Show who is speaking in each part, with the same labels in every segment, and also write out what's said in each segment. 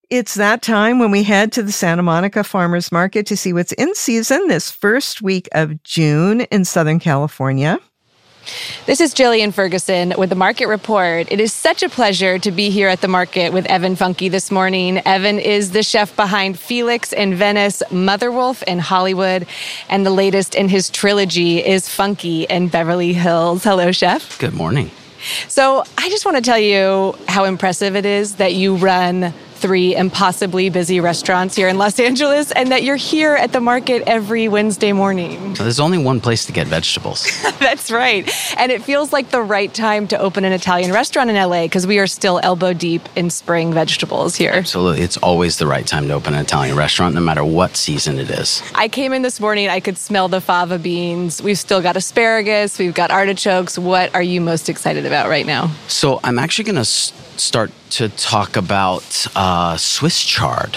Speaker 1: It's that time when we head to the Santa Monica Farmers Market to see what's in season this first week of June in Southern California.
Speaker 2: This is Jillian Ferguson with the Market Report. It is such a pleasure to be here at the market with Evan Funke this morning. Evan is the chef behind Felix in Venice, Mother Wolf in Hollywood, and the latest in his trilogy is Funke in Beverly Hills. Hello, Chef.
Speaker 3: Good morning.
Speaker 2: So I just want to tell you how impressive it is that you run 3 impossibly busy restaurants here in Los Angeles and that you're here at the market every Wednesday morning.
Speaker 3: There's only one place to get vegetables.
Speaker 2: That's right. And it feels like the right time to open an Italian restaurant in LA because we are still elbow deep in spring vegetables here.
Speaker 3: Absolutely. It's always the right time to open an Italian restaurant, no matter what season it is.
Speaker 2: I came in this morning, I could smell the fava beans. We've still got asparagus. We've got artichokes. What are you most excited about right now?
Speaker 3: So I'm actually going to start to talk about Swiss chard,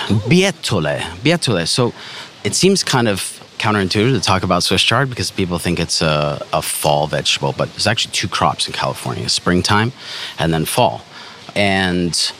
Speaker 3: bietole. So it seems kind of counterintuitive to talk about Swiss chard because people think it's a fall vegetable, but there's actually 2 crops in California, springtime and then fall. And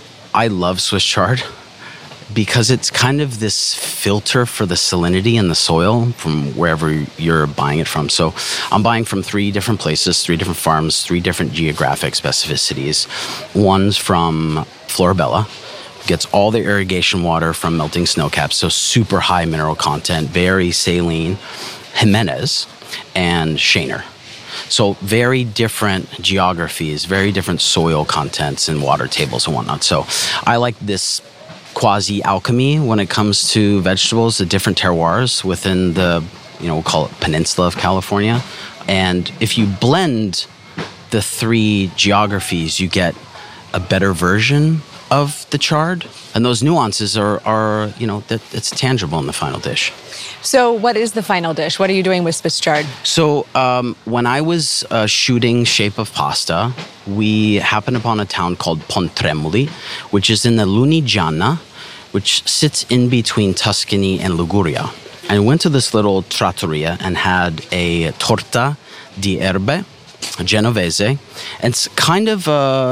Speaker 3: I love Swiss chard because it's kind of this filter for the salinity in the soil from wherever you're buying it from. So I'm buying from 3 different places, 3 different farms, 3 different geographic specificities. One's from Floribella, gets all the irrigation water from melting snow caps, so super high mineral content, very saline. Jimenez and Shaner. So very different geographies, very different soil contents and water tables and whatnot. So I like this quasi-alchemy when it comes to vegetables, the different terroirs within the, we'll call it peninsula of California. And if you blend the 3 geographies, you get a better version of the chard. And those nuances are that it's tangible in the final dish.
Speaker 2: So what is the final dish? What are you doing with Swiss chard?
Speaker 3: So when I was shooting Shape of Pasta, we happened upon a town called Pontremoli, which is in the Lunigiana, which sits in between Tuscany and Liguria. And I went to this little trattoria and had a torta di erbe, a Genovese. And it's kind of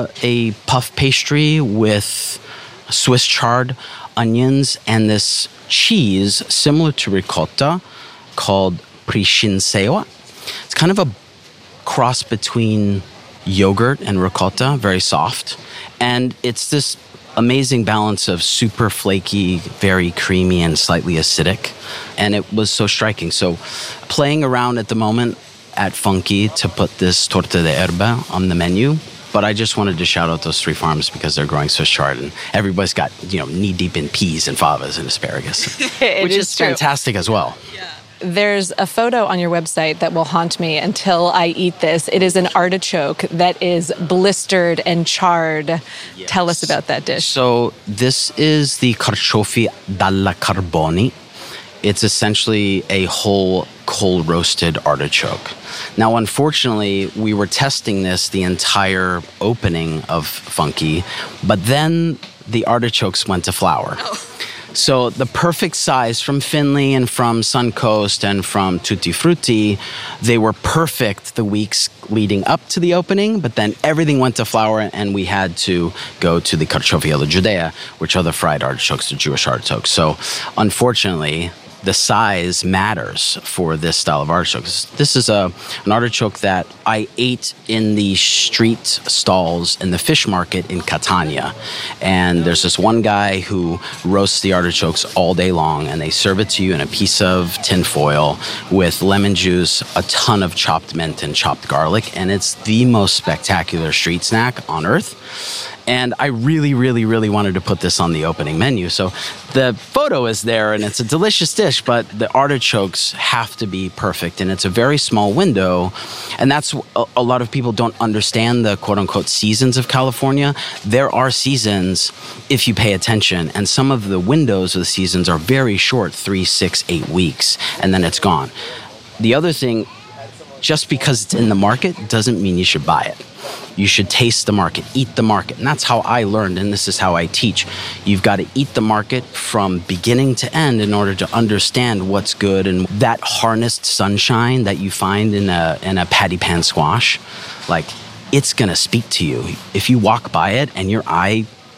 Speaker 3: a puff pastry with Swiss chard, onions, and this cheese similar to ricotta called Priscinseo. It's kind of a cross between yogurt and ricotta, very soft. And it's this amazing balance of super flaky, very creamy, and slightly acidic. And it was so striking. So playing around at the moment at Funke to put this torta de erba on the menu. But I just wanted to shout out those 3 farms because they're growing Swiss chard, and everybody's got, knee deep in peas and favas and asparagus, which is fantastic as well. Yeah.
Speaker 2: There's a photo on your website that will haunt me until I eat this. It is an artichoke that is blistered and charred. Yes. Tell us about that dish.
Speaker 3: So this is the carciofi dalla carboni. It's essentially a whole coal roasted artichoke. Now, unfortunately, we were testing this the entire opening of Funke, but then the artichokes went to flower. Oh. So the perfect size from Finley and from Suncoast and from Tutti Frutti, they were perfect the weeks leading up to the opening, but then everything went to flower and we had to go to the carciofi alla Judea, which are the fried artichokes, the Jewish artichokes. So unfortunately, the size matters for this style of artichokes. This is an artichoke that I ate in the street stalls in the fish market in Catania. And there's this one guy who roasts the artichokes all day long, and they serve it to you in a piece of tin foil with lemon juice, a ton of chopped mint and chopped garlic. And it's the most spectacular street snack on earth. And I really, really, really wanted to put this on the opening menu. So the photo is there, and it's a delicious dish, but the artichokes have to be perfect. And it's a very small window. And that's a lot of people don't understand the quote-unquote seasons of California. There are seasons if you pay attention. And some of the windows of the seasons are very short, 3, 6, 8 weeks, and then it's gone. The other thing, just because it's in the market doesn't mean you should buy it. You should taste the market, eat the market. And that's how I learned, and this is how I teach. You've got to eat the market from beginning to end in order to understand what's good. And that harnessed sunshine that you find in a patty pan squash, like, it's going to speak to you. If you walk by it and your eye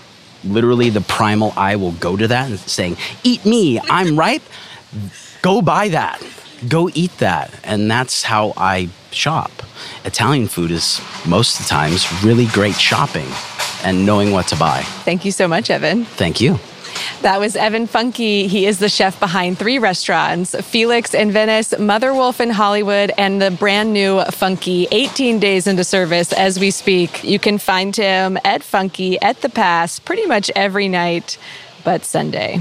Speaker 3: literally the primal eye will go to that and saying, eat me, I'm ripe, go buy that, go eat that. And that's how I shop. Italian food is most of the times really great shopping and knowing what to buy.
Speaker 2: Thank you so much, Evan.
Speaker 3: Thank you.
Speaker 2: That was Evan Funke. He is the chef behind 3 restaurants, Felix in Venice, Mother Wolf in Hollywood, and the brand new Funke, 18 days into service as we speak. You can find him at Funke at the Pass pretty much every night but Sunday.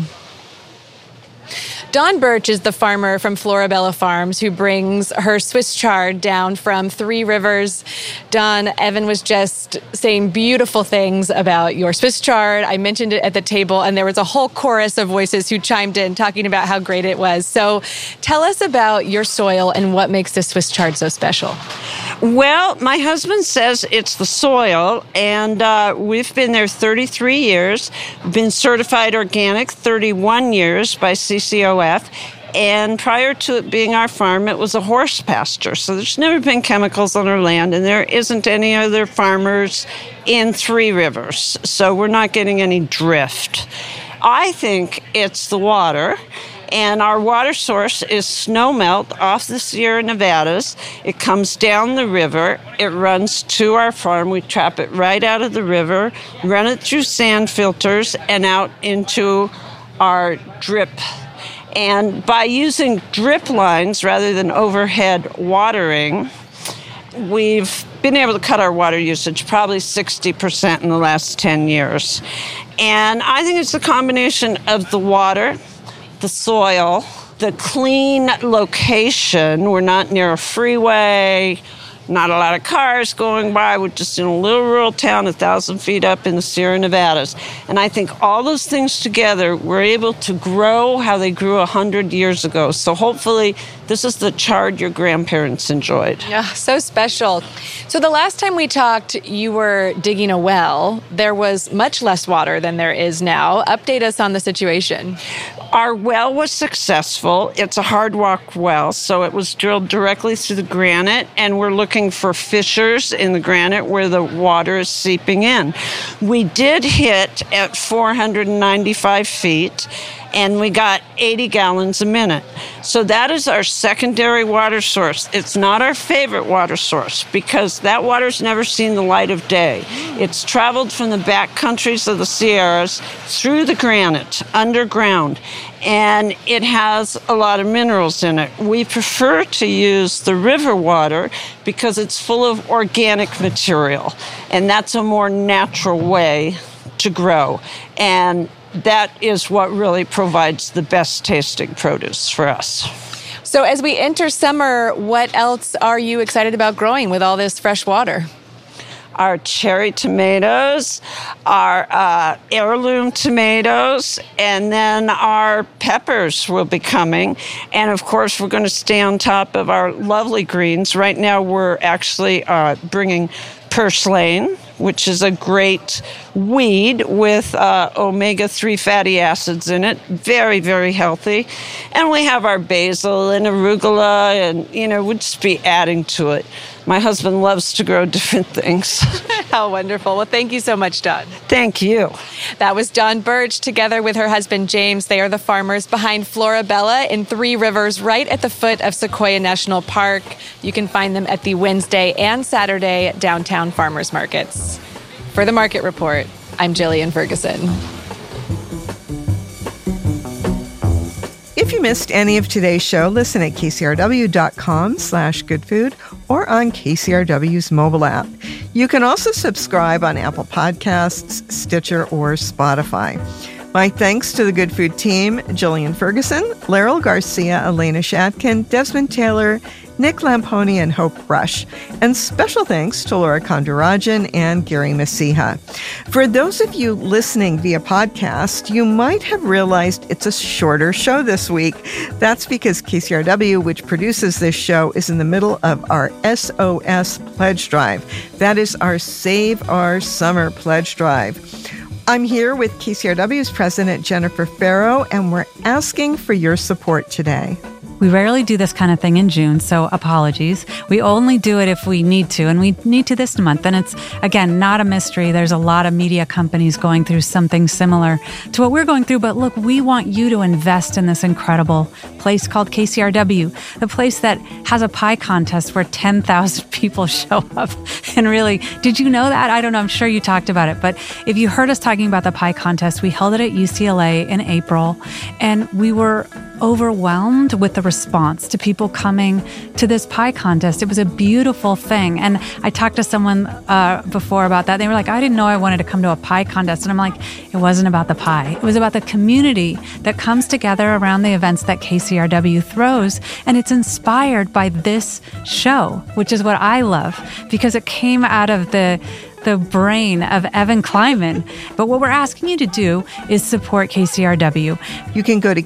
Speaker 2: Dawn Birch is the farmer from Florabella Farms who brings her Swiss chard down from 3 Rivers. Dawn, Evan was just saying beautiful things about your Swiss chard. I mentioned it at the table, and there was a whole chorus of voices who chimed in talking about how great it was. So tell us about your soil and what makes the Swiss chard so special.
Speaker 4: Well, my husband says it's the soil, and we've been there 33 years, been certified organic 31 years by CCOF, and prior to it being our farm, it was a horse pasture, so there's never been chemicals on our land, and there isn't any other farmers in 3 Rivers, so we're not getting any drift. I think it's the water. And our water source is snowmelt off the Sierra Nevadas. It comes down the river. It runs to our farm. We trap it right out of the river, run it through sand filters, and out into our drip. And by using drip lines rather than overhead watering, we've been able to cut our water usage probably 60% in the last 10 years. And I think it's a combination of the water, the soil, the clean location. We're not near a freeway, not a lot of cars going by. We're just in a little rural town 1,000 feet up in the Sierra Nevadas. And I think all those things together, we're able to grow how they grew 100 years ago. So hopefully this is the chard your grandparents enjoyed.
Speaker 2: Yeah, so special. So the last time we talked, you were digging a well. There was much less water than there is now. Update us on the situation.
Speaker 4: Our well was successful. It's a hard rock well, so it was drilled directly through the granite, and we're looking for fissures in the granite where the water is seeping in. We did hit at 495 feet, and we got 80 gallons a minute. So that is our secondary water source. It's not our favorite water source because that water's never seen the light of day. It's traveled from the back countries of the Sierras through the granite, underground, and it has a lot of minerals in it. We prefer to use the river water because it's full of organic material, and that's a more natural way to grow. And that is what really provides the best tasting produce for us.
Speaker 2: So as we enter summer, what else are you excited about growing with all this fresh water?
Speaker 4: Our cherry tomatoes, our heirloom tomatoes, and then our peppers will be coming. And of course, we're going to stay on top of our lovely greens. Right now, we're actually bringing purslane, which is a great weed with omega-3 fatty acids in it. Very, very healthy. And we have our basil and arugula, and, we'll just be adding to it. My husband loves to grow different things.
Speaker 2: How wonderful. Well, thank you so much, Dawn.
Speaker 4: Thank you.
Speaker 2: That was Dawn Birch together with her husband, James. They are the farmers behind Florabella in 3 Rivers, right at the foot of Sequoia National Park. You can find them at the Wednesday and Saturday downtown farmers markets. For the Market Report, I'm Jillian Ferguson.
Speaker 1: If you missed any of today's show, listen at kcrw.com/goodfood or on KCRW's mobile app. You can also subscribe on Apple Podcasts, Stitcher, or Spotify. My thanks to the Good Food team, Jillian Ferguson, Laurel Garcia, Elena Shatkin, Desmond Taylor, Nick Lamponi, and Hope Rush. And special thanks to Laura Kondarajan and Gary Masiha. For those of you listening via podcast, you might have realized it's a shorter show this week. That's because KCRW, which produces this show, is in the middle of our SOS Pledge Drive. That is our Save Our Summer Pledge Drive. I'm here with KCRW's president, Jennifer Farrow, and we're asking for your support today.
Speaker 5: We rarely do this kind of thing in June, so apologies. We only do it if we need to, and we need to this month. And it's, again, not a mystery. There's a lot of media companies going through something similar to what we're going through. But look, we want you to invest in this incredible place called KCRW, the place that has a pie contest where 10,000 people show up. And really, did you know that? I don't know. I'm sure you talked about it. But if you heard us talking about the pie contest, we held it at UCLA in April, and we were overwhelmed with the response to people coming to this pie contest. It was a beautiful thing. And I talked to someone before about that. They were like, I didn't know I wanted to come to a pie contest. And I'm like, it wasn't about the pie. It was about the community that comes together around the events that KCRW throws. And it's inspired by this show, which is what I love, because it came out of the brain of Evan Kleiman. But what we're asking you to do is support KCRW.
Speaker 1: You can go to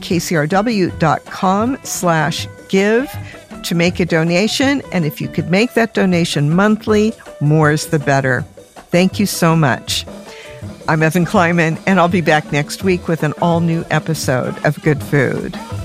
Speaker 1: kcrw.com/give to make a donation. And if you could make that donation monthly, more is the better. Thank you so much. I'm Evan Kleiman, and I'll be back next week with an all-new episode of Good Food.